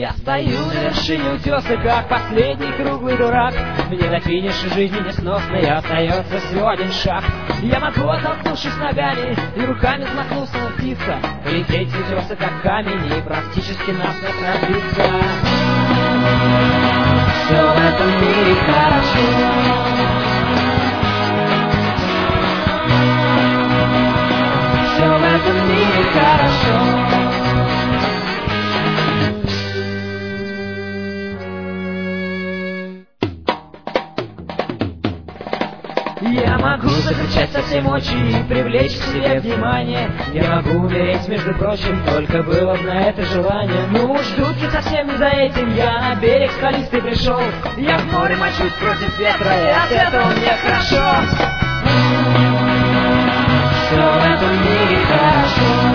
Я стою на вершине утеса, как последний круглый дурак. Мне до финиша жизни несносной остается всего один шаг. Я могу, оттолкнувшись ногами и руками взмахнув птица, полететь с утеса, как камень, и практически насмерть разбиться. Все в этом мире хорошо. Все в этом мире хорошо. Я могу закричать со всей мочи и привлечь к себе внимание. Я могу умереть, между прочим, только было бы на это желание. Ну уж дудки совсем не за этим, я на берег скалистый пришел. Я в море мочусь против ветра, и от этого мне хорошо. Все в этом мире хорошо.